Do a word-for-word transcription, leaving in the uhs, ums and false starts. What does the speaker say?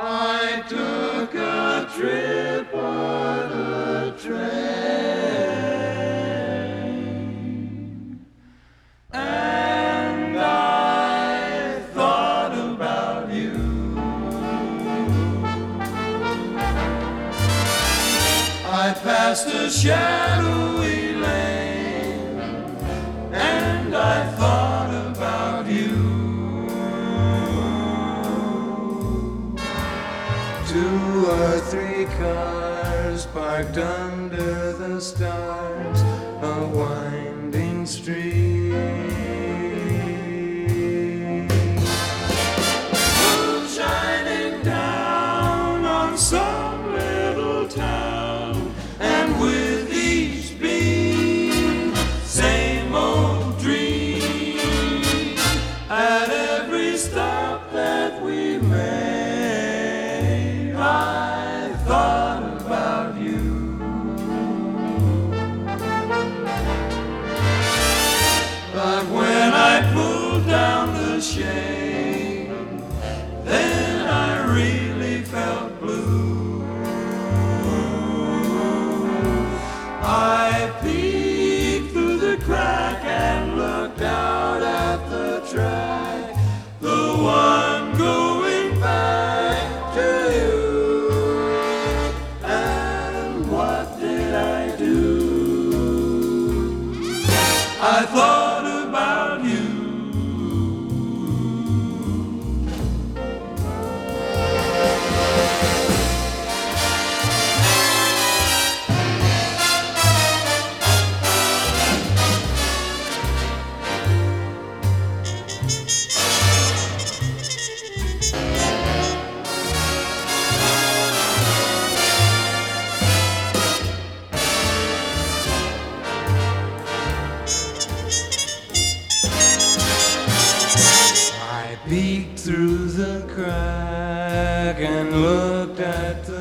I took a trip on a train, and I thought about you. I passed a shadowy lane, and I thought about you. Two or three cars parked under the stars, a winding street. Moon shining down on some little town, and with each beam, same old dream. At every stop that we made, I thought about you. But when I pulled down the shade, then I really felt blue. I peeked through the crack and looked out at the track, the one going back to you. I thought about you. I peeked through the crack and looked at the